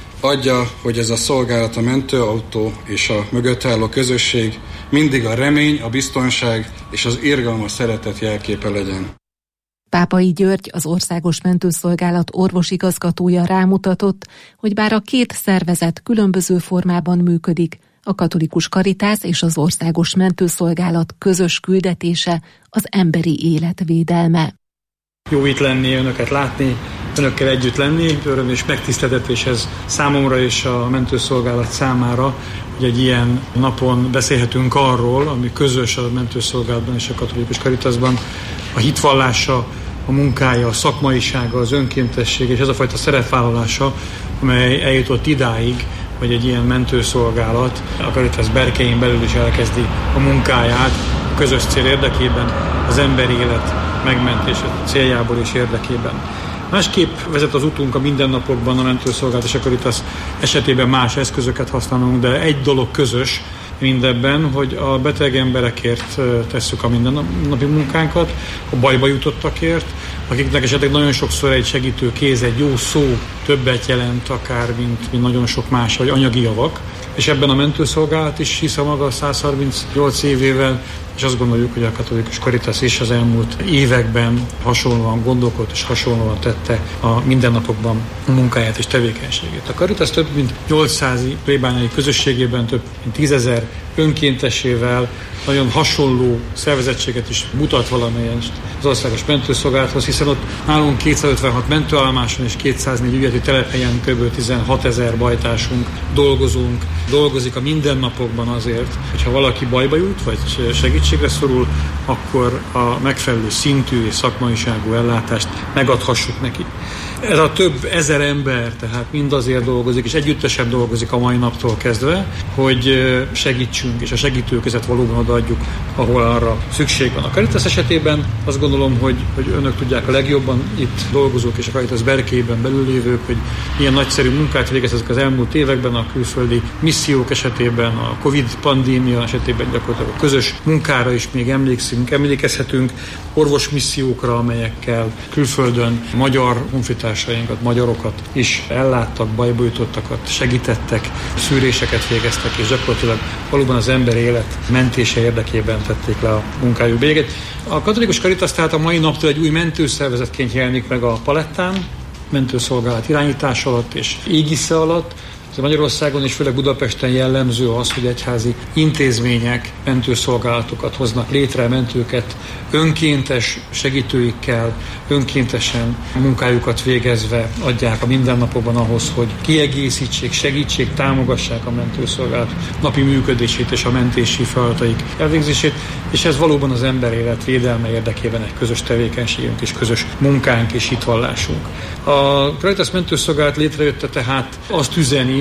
Adja, hogy ez a szolgálat, a mentőautó és a mögött álló közösség mindig a remény, a biztonság és az irgalmas szeretet jelképe legyen. Pápai György, az Országos Mentőszolgálat orvosigazgatója rámutatott, hogy bár a két szervezet különböző formában működik, a Katolikus Caritas és az Országos Mentőszolgálat közös küldetése az emberi élet védelme. Jó itt lenni, önöket látni, önökkel együtt lenni, öröm és megtiszteltetés ez számomra és a mentőszolgálat számára, hogy egy ilyen napon beszélhetünk arról, ami közös a mentőszolgálatban és a Katolikus Caritasban, a hitvallása, a munkája, a szakmaisága, az önkéntesség és ez a fajta szerepvállalása, amely eljutott idáig, hogy egy ilyen mentőszolgálat a Caritas berkein belül is elkezdi a munkáját a közös cél érdekében, az emberi élet megmentése céljából és érdekében. Másképp vezet az utunk a mindennapokban, a mentőszolgálat és a Caritas esetében más eszközöket használunk, de egy dolog közös mindebben, hogy a beteg emberekért tesszük a mindennapi munkánkat, a bajba jutottakért, akiknek esetleg nagyon sokszor egy segítő kéz, egy jó szó többet jelent akár, mint, mint nagyon sok más, vagy anyagi javak. És ebben a mentőszolgálat is hisz a maga száz harmincnyolc évével, és azt gondoljuk, hogy a Katolikus Caritas is az elmúlt években hasonlóan gondolkodt és hasonlóan tette a mindennapokban a munkáját és tevékenységét. A Caritas több mint nyolcszáz plébániai közösségében több mint tízezer önkéntesével nagyon hasonló szervezettséget is mutat valamelyest az Országos Mentőszolgálathoz, hiszen ott nálunk kétszázötvenhat mentőállomáson és kétszáznégy ügyeleti telephelyen kb. tizenhatezer bajtársunk dolgozunk, dolgozik a mindennapokban azért, hogyha valaki bajba jut, vagy segítségre szorul, akkor a megfelelő szintű és szakmaiságú ellátást megadhassuk neki. Ez a több ezer ember tehát mind azért dolgozik, és együttesen dolgozik a mai naptól kezdve, hogy segítsünk, és a segítőkezet valóban odaadjuk, ahol arra szükség van. A Caritas esetében azt gondolom, hogy, hogy önök tudják a legjobban, itt dolgozók és a Caritas berkeiben belülévők, hogy ilyen nagyszerű munkát végeztek az elmúlt években a külföldi missziók esetében, a Covid pandémia esetében gyakorlatilag a közös munkára is még emlékszünk, emlékezhetünk, orvosmissziókra, amelyekkel külföldön magyar honfitársainkat, magyarokat is elláttak, bajba jutottakat, segítettek, szűréseket végeztek, és gyakorlatilag valóban az ember élet mentése érdekében tették le a munkájuk véget. A Katolikus Caritas tehát a mai naptól egy új mentőszervezetként jelenik meg a palettán, mentőszolgálat irányítás alatt és égisze alatt. Magyarországon és főleg Budapesten jellemző az, hogy egyházi intézmények mentőszolgálatokat hoznak létre, mentőket önkéntes segítőikkel, önkéntesen munkájukat végezve adják a mindennapokban ahhoz, hogy kiegészítsék, segítsék, támogassák a mentőszolgálat napi működését és a mentési feladataik elvégzését, és ez valóban az ember élet védelme érdekében egy közös tevékenységünk és közös munkánk és hitvallásunk. A Caritas mentőszolgálat létrejötte tehát azt üzeni,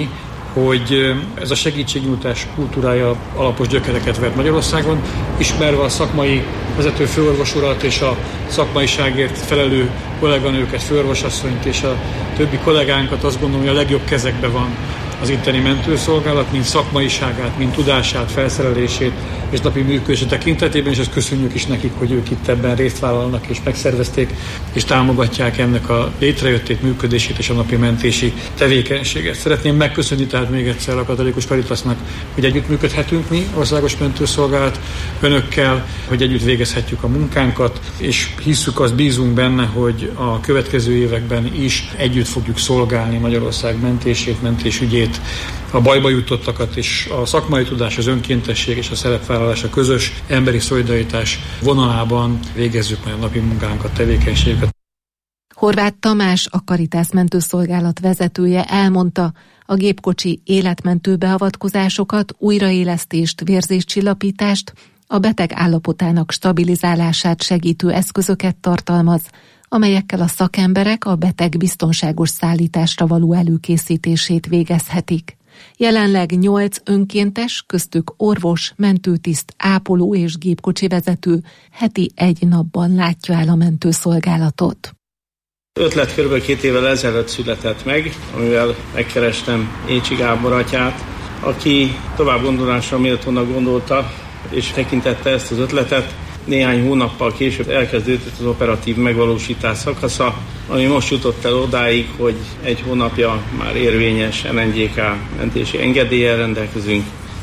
hogy ez a segítségnyújtás kultúrája alapos gyökereket vett Magyarországon, ismerve a szakmai vezető főorvos urat és a szakmaiságért felelő kolléganőket, főorvosasszonyt és a többi kollégánkat, azt gondolom, hogy a legjobb kezekben van az itteni mentőszolgálat, mint szakmaiságát, mint tudását, felszerelését és napi működése tekintetében, és ezt köszönjük is nekik, hogy ők itt ebben részt vállalnak és megszervezték, és támogatják ennek a létrejöttét, működését és a napi mentési tevékenységet. Szeretném megköszönni tehát még egyszer a Katolikus Caritasnak, hogy együttműködhetünk mi, Országos Mentőszolgálat önökkel, hogy együtt végezhetjük a munkánkat, és hisszük, azt bízunk benne, hogy a következő években is együtt fogjuk szolgálni Magyarország mentését, mentésügyét, a bajba jutottakat, és a szakmai tudás, az önkéntesség és a szerepvállalás, a közös emberi szolidaritás vonalában végezzük majd a napi munkánkat, tevékenységeket. Horváth Tamás, a Caritas mentőszolgálat vezetője elmondta, a gépkocsi életmentő beavatkozásokat, újraélesztést, vérzéscsillapítást, a beteg állapotának stabilizálását segítő eszközöket tartalmaz, amelyekkel a szakemberek a beteg biztonságos szállításra való előkészítését végezhetik. Jelenleg nyolc önkéntes, köztük orvos, mentőtiszt, ápoló és gépkocsi vezető heti egy napban látja el a mentőszolgálatot. Ötlet kb. két évvel ezelőtt született meg, amivel megkerestem Écsi Gábor atyát, aki tovább gondolásra méltónak gondolta, és tekintette ezt az ötletet. Néhány hónappal később elkezdődött az operatív megvalósítás szakasza, ami most jutott el odáig, hogy egy hónapja már érvényes en en gé ká mentési engedéllyel rendelkezünk,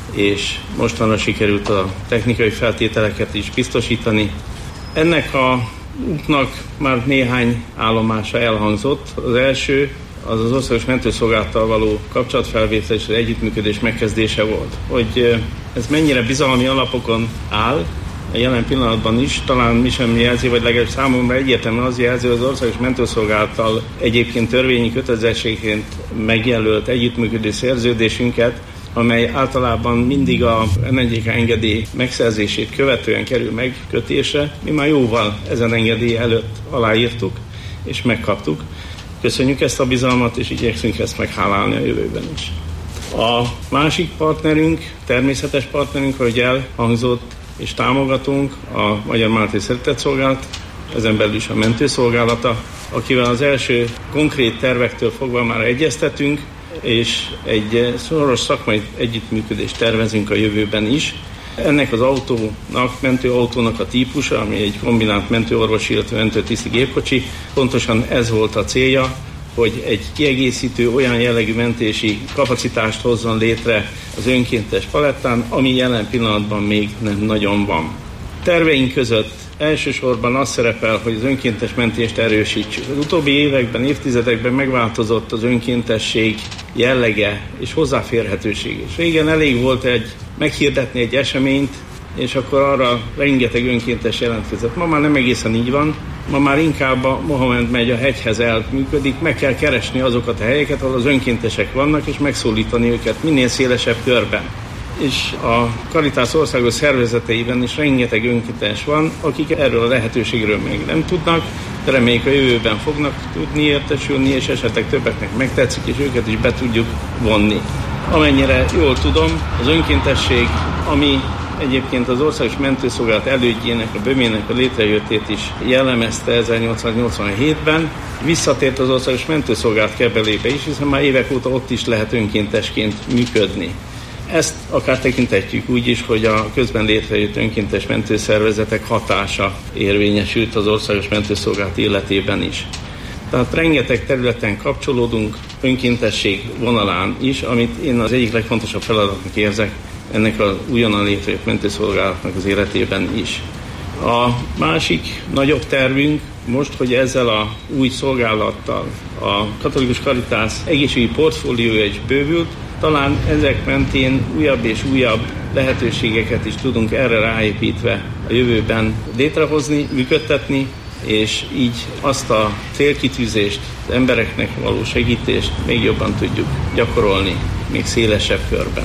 és mostanra sikerült a technikai feltételeket is biztosítani. Ennek a útnak már néhány állomása elhangzott. Az első az az Országos Mentőszolgálattal való kapcsolatfelvétel és az együttműködés megkezdése volt. Hogy ez mennyire bizalmi alapokon áll, a jelen pillanatban is, talán mi sem jelzi, vagy legalább számomra egyértelműen az jelzi, hogy az Országos Mentőszolgálattal egyébként törvényi kötelezettségként megjelölt együttműködő szerződésünket, amely általában mindig a en en gé ká engedély megszerzését követően kerül megkötésre. Mi már jóval ezen engedély előtt aláírtuk és megkaptuk. Köszönjük ezt a bizalmat, és igyekszünk ezt meghálálni a jövőben is. A másik partnerünk, természetes partnerünk, ahogy elhangzott, és támogatunk a Magyar Máltai Szeretetszolgálat, ezen belül is a mentőszolgálata, akivel az első konkrét tervektől fogva már egyeztetünk, és egy szoros szakmai együttműködést tervezünk a jövőben is. Ennek az autónak, mentőautónak a típusa, ami egy kombinált mentőorvosi, illetve mentőtiszti gépkocsi, pontosan ez volt a célja, hogy egy kiegészítő, olyan jellegű mentési kapacitást hozzon létre az önkéntes palettán, ami jelen pillanatban még nem nagyon van. Terveink között elsősorban az szerepel, hogy az önkéntes mentést erősítsük. Az utóbbi években, évtizedekben megváltozott az önkéntesség jellege és hozzáférhetőség. És régen elég volt egy meghirdetni egy eseményt, és akkor arra rengeteg önkéntes jelentkezett. Ma már nem egészen így van, ma már inkább a Mohamed megy a hegyhez elműködik, meg kell keresni azokat a helyeket, ahol az önkéntesek vannak, és megszólítani őket minél szélesebb körben. És a Caritas országos szervezeteiben is rengeteg önkéntes van, akik erről a lehetőségről még nem tudnak, de reméljük a jövőben fognak tudni értesülni, és esetleg többeknek megtetszik, és őket is be tudjuk vonni. Amennyire jól tudom, az önkéntesség, ami egyébként az Országos Mentőszolgálat elődjének, a bömének a létrejöttét is jellemezte ezernyolcszáznyolcvanhétben. Visszatért az Országos Mentőszolgálat Kebelébe is, hiszen már évek óta ott is lehet önkéntesként működni. Ezt akár tekintetjük úgy is, hogy a közben létrejött önkéntes mentőszervezetek hatása érvényesült az Országos Mentőszolgálat életében is. Tehát rengeteg területen kapcsolódunk önkéntesség vonalán is, amit én az egyik legfontosabb feladatnak érzek ennek az újonnan létrejött mentőszolgálatnak az életében is. A másik nagyobb tervünk most, hogy ezzel a új szolgálattal a Katolikus Caritas egészségügyi portfóliója is bővült, talán ezek mentén újabb és újabb lehetőségeket is tudunk erre ráépítve a jövőben létrehozni, működtetni, és így azt a célkitűzést, az embereknek való segítést még jobban tudjuk gyakorolni, még szélesebb körben.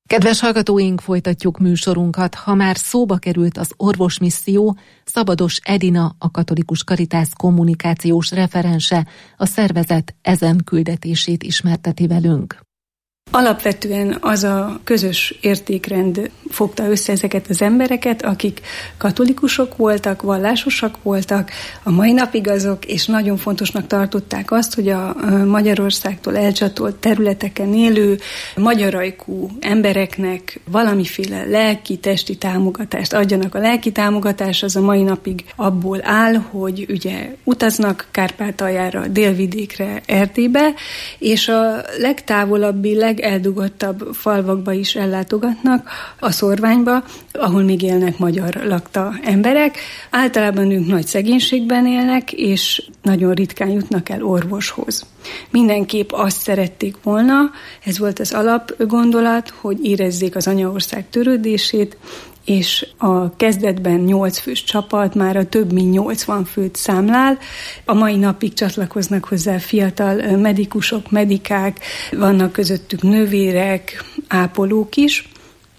Kedves hallgatóink, folytatjuk műsorunkat. Ha már szóba került az orvosmisszió, Szabados Edina, a Katolikus Karitász kommunikációs referense, a szervezet ezen küldetését ismerteti velünk. Alapvetően az a közös értékrend fogta össze ezeket az embereket, akik katolikusok voltak, vallásosak voltak, a mai napig azok, és nagyon fontosnak tartották azt, hogy a Magyarországtól elcsatolt területeken élő magyarajkú embereknek valamiféle lelki, testi támogatást adjanak. A lelki támogatás az a mai napig abból áll, hogy ugye utaznak Kárpátaljára, délvidékre, Erdélybe, és a legtávolabbi, leg eldugottabb falvakba is ellátogatnak, a Szorványba, ahol még élnek magyar lakta emberek. Általában ők nagy szegénységben élnek, és nagyon ritkán jutnak el orvoshoz. Mindenképp azt szerették volna, ez volt az alapgondolat, hogy érezzék az anyaország törődését, és a kezdetben nyolc fős csapat már a több mint nyolcvan főt számlál. A mai napig csatlakoznak hozzá fiatal medikusok, medikák, vannak közöttük nővérek, ápolók is,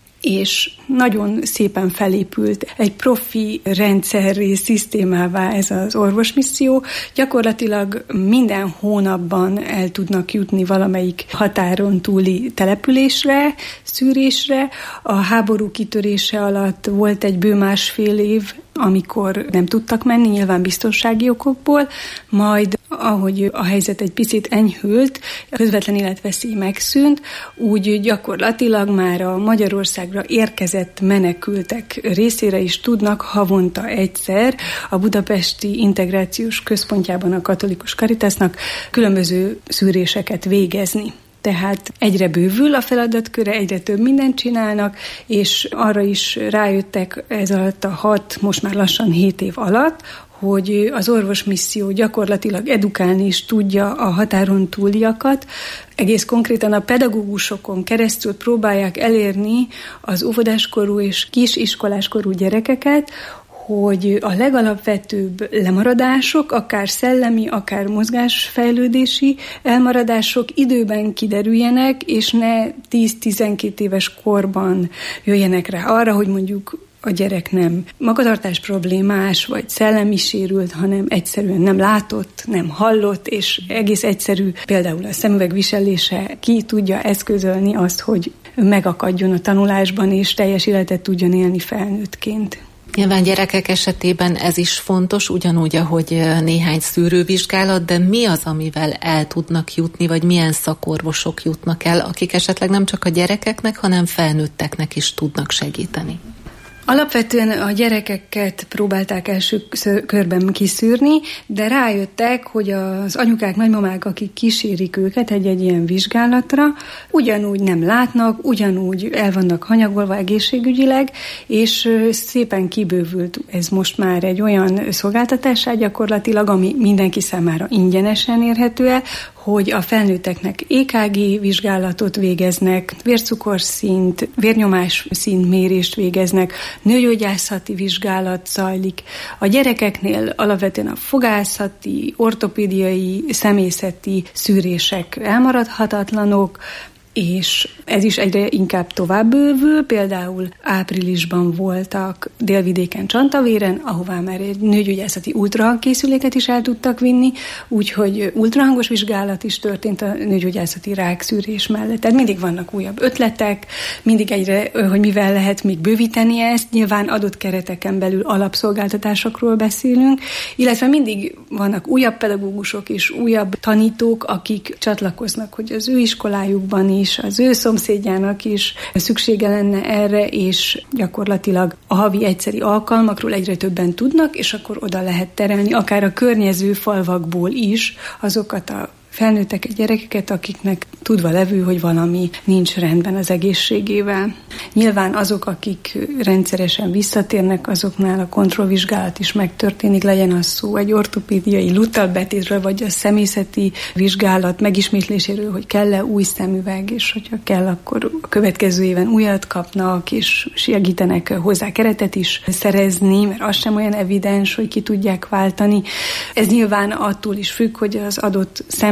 és nagyon szépen felépült egy profi rendszerré, szisztémává ez az orvosmisszió. Gyakorlatilag minden hónapban el tudnak jutni valamelyik határon túli településre, szűrésre. A háború kitörése alatt volt egy bő másfél év, amikor nem tudtak menni, nyilván biztonsági okokból, majd ahogy a helyzet egy picit enyhült, közvetlen életveszély megszűnt, úgy gyakorlatilag már a Magyarországra érkezett menekültek részére is tudnak havonta egyszer a budapesti integrációs központjában a Katolikus Karitásznak különböző szűréseket végezni. Tehát egyre bővül a feladatköre, egyre több mindent csinálnak, és arra is rájöttek ez alatt a hat, most már lassan hét év alatt, hogy az orvosmisszió gyakorlatilag edukálni is tudja a határon túliakat. Egész konkrétan a pedagógusokon keresztül próbálják elérni az óvodáskorú és kisiskoláskorú gyerekeket, hogy a legalapvetőbb lemaradások, akár szellemi, akár mozgásfejlődési elmaradások időben kiderüljenek, és ne tíz-tizenkét éves korban jöjjenek rá arra, hogy mondjuk a gyerek nem magatartás problémás, vagy szellemi sérült, hanem egyszerűen nem látott, nem hallott, és egész egyszerű, például a szemüveg viselése ki tudja eszközölni azt, hogy megakadjon a tanulásban, és teljes életet tudjon élni felnőttként. Nyilván gyerekek esetében ez is fontos, ugyanúgy, ahogy néhány szűrővizsgálat, de mi az, amivel el tudnak jutni, vagy milyen szakorvosok jutnak el, akik esetleg nem csak a gyerekeknek, hanem felnőtteknek is tudnak segíteni? Alapvetően a gyerekeket próbálták első körben kiszűrni, de rájöttek, hogy az anyukák, nagymamák, akik kísérik őket egy-egy ilyen vizsgálatra, ugyanúgy nem látnak, ugyanúgy el vannak hanyagolva egészségügyileg, és szépen kibővült ez most már egy olyan szolgáltatássá gyakorlatilag, ami mindenki számára ingyenesen érhető el, hogy a felnőtteknek é ká gé vizsgálatot végeznek, vércukorszint, vérnyomás szintmérést végeznek, nőgyógyászati vizsgálat zajlik. A gyerekeknél alapvetően a fogászati, ortopédiai, szemészeti szűrések elmaradhatatlanok, és ez is egyre inkább tovább bővül, például áprilisban voltak délvidéken Csantavéren, ahová már egy nőgyógyászati ultrahangkészüléket is el tudtak vinni, úgyhogy ultrahangos vizsgálat is történt a nőgyógyászati rákszűrés mellett. Tehát mindig vannak újabb ötletek, mindig egyre, hogy mivel lehet még bővíteni ezt, nyilván adott kereteken belül alapszolgáltatásokról beszélünk, illetve mindig vannak újabb pedagógusok és újabb tanítók, akik csatlakoznak, hogy az ő iskolájukban is, az ő szomszédjának is szüksége lenne erre, és gyakorlatilag a havi egyszeri alkalmakról egyre többen tudnak, és akkor oda lehet terelni, akár a környező falvakból is azokat a felnőtteket, gyerekeket, akiknek tudva levő, hogy valami nincs rendben az egészségével. Nyilván azok, akik rendszeresen visszatérnek, azoknál a kontrollvizsgálat is megtörténik, legyen az szó egy ortopédiai luttalbetétről, vagy a szemészeti vizsgálat megismétléséről, hogy kell-e új szemüveg, és hogyha kell, akkor a következő éven újat kapnak, és segítenek hozzá keretet is szerezni, mert az sem olyan evidens, hogy ki tudják váltani. Ez nyilván attól is függ, hogy az adott szem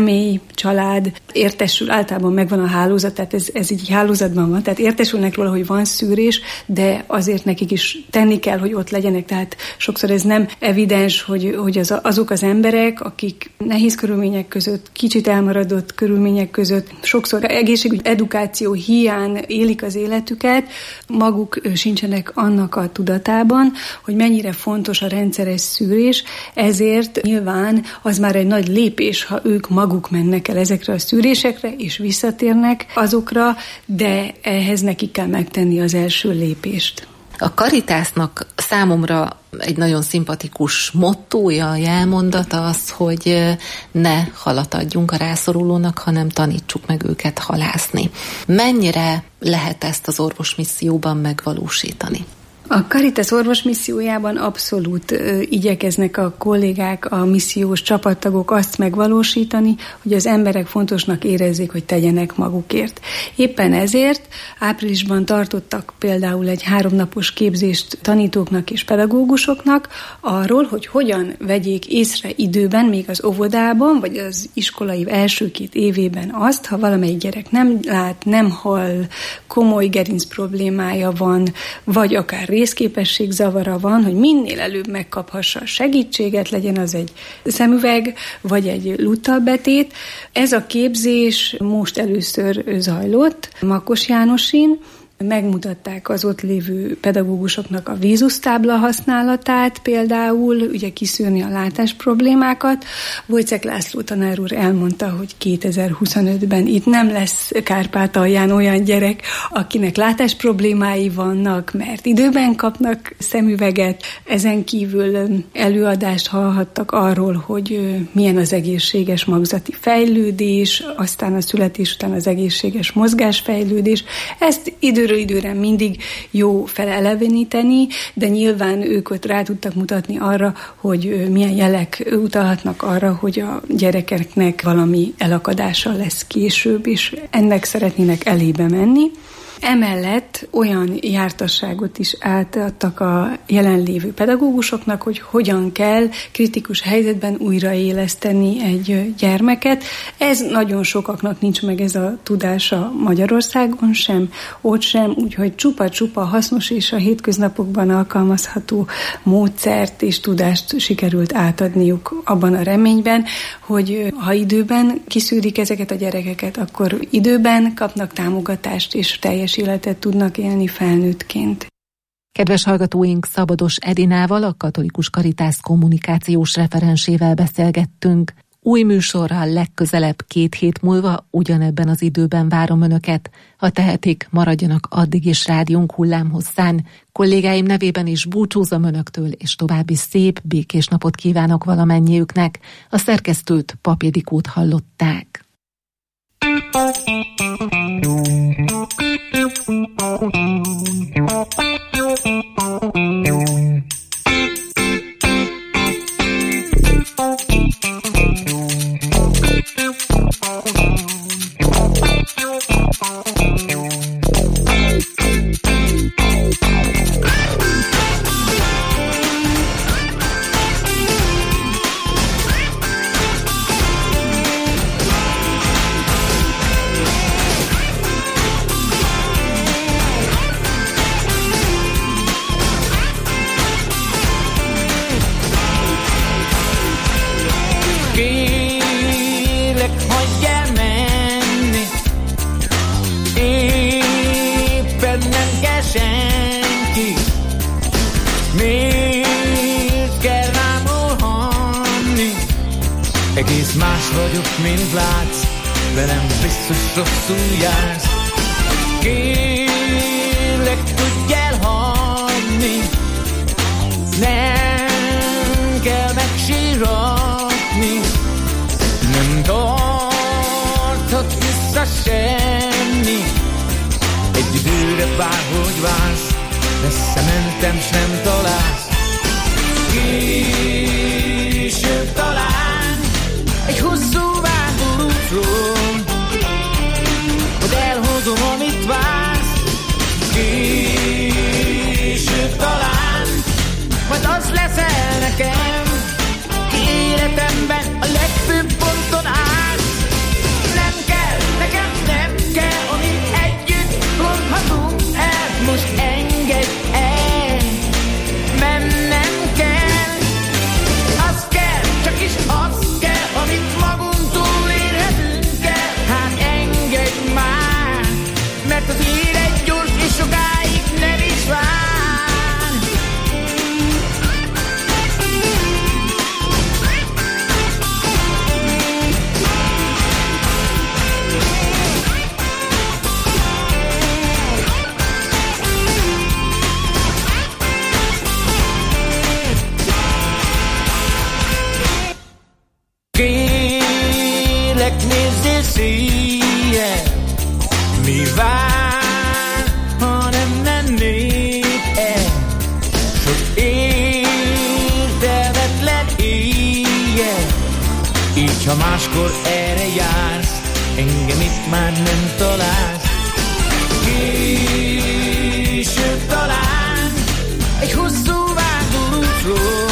személy, család értesül, általában megvan a hálózat, tehát ez, ez így hálózatban van, tehát értesülnek róla, hogy van szűrés, de azért nekik is tenni kell, hogy ott legyenek, tehát sokszor ez nem evidens, hogy, hogy az, azok az emberek, akik nehéz körülmények között, kicsit elmaradott körülmények között, sokszor egészségügyi edukáció hiány élik az életüket, maguk sincsenek annak a tudatában, hogy mennyire fontos a rendszeres szűrés, ezért nyilván az már egy nagy lépés, ha ők maguk mennek el ezekre a szűrésekre, és visszatérnek azokra, de ehhez nekik kell megtenni az első lépést. A Caritasnak számomra egy nagyon szimpatikus mottója, jelmondata az, hogy ne halat adjunk a rászorulónak, hanem tanítsuk meg őket halászni. Mennyire lehet ezt az orvosmisszióban megvalósítani? A Caritas orvosmissziójában abszolút ö, igyekeznek a kollégák, a missziós csapattagok azt megvalósítani, hogy az emberek fontosnak érezzék, hogy tegyenek magukért. Éppen ezért áprilisban tartottak például egy háromnapos képzést tanítóknak és pedagógusoknak arról, hogy hogyan vegyék észre időben, még az óvodában, vagy az iskolai első két évében azt, ha valamelyik gyerek nem lát, nem hall, komoly gerinc problémája van, vagy akár részképesség zavara van, hogy minél előbb megkaphassa a segítséget, legyen az egy szemüveg, vagy egy luttalbetét. Ez a képzés most először zajlott Makos Jánosin, megmutatták az ott lévő pedagógusoknak a vízusztábla használatát, például ugye kiszűrni a látás problémákat. Wojciech László tanár úr elmondta, hogy kétezer-huszonötben itt nem lesz Kárpátalján olyan gyerek, akinek látás problémái vannak, mert időben kapnak szemüveget. Ezen kívül előadást hallhattak arról, hogy milyen az egészséges magzati fejlődés, aztán a születés után az egészséges mozgásfejlődés. Ezt idő időről időre mindig jó feleleveníteni, de nyilván ők ott rá tudtak mutatni arra, hogy milyen jelek utalhatnak arra, hogy a gyerekeknek valami elakadása lesz később, és ennek szeretnének elébe menni. Emellett olyan jártasságot is átadtak a jelenlévő pedagógusoknak, hogy hogyan kell kritikus helyzetben újraéleszteni egy gyermeket. Ez nagyon sokaknak nincs meg ez a tudása Magyarországon sem, ott sem, úgyhogy csupa-csupa hasznos és a hétköznapokban alkalmazható módszert és tudást sikerült átadniuk abban a reményben, hogy ha időben kiszűrik ezeket a gyerekeket, akkor időben kapnak támogatást és teljes életet tudnak élni felnőttként. Kedves hallgatóink, Szabados Edinával, a Katolikus Caritas kommunikációs referensével beszélgettünk. Új műsorral legközelebb két hét múlva ugyanebben az időben várom Önöket. Ha tehetik, maradjanak addig is rádiónk hullámhosszán. Kollégáim nevében is búcsúzom Önöktől, és további szép, békés napot kívánok valamennyiüknek. A szerkesztőt, Pap Ildikót hallották. Egész más vagyok, mint látsz, velem biztos rosszul jársz. Kérlek, tudj elhagyni, nem kell megsíratni, nem tarthat vissza semmi. Egy időre bárhogy vársz, messze mentem, s nem találsz. Később talán egy hosszú vándorútról, hogy elhozom, amit vársz. Később talán majd az leszel nekem, életemben a legfőbb ponton állsz. megnézzél széjjel. Mi vár, ha nem lennék el? Sok értelmetlen éjjel. Így, ha máskor erre jársz, engem itt már nem találsz. Később talán egy hosszú vándorútról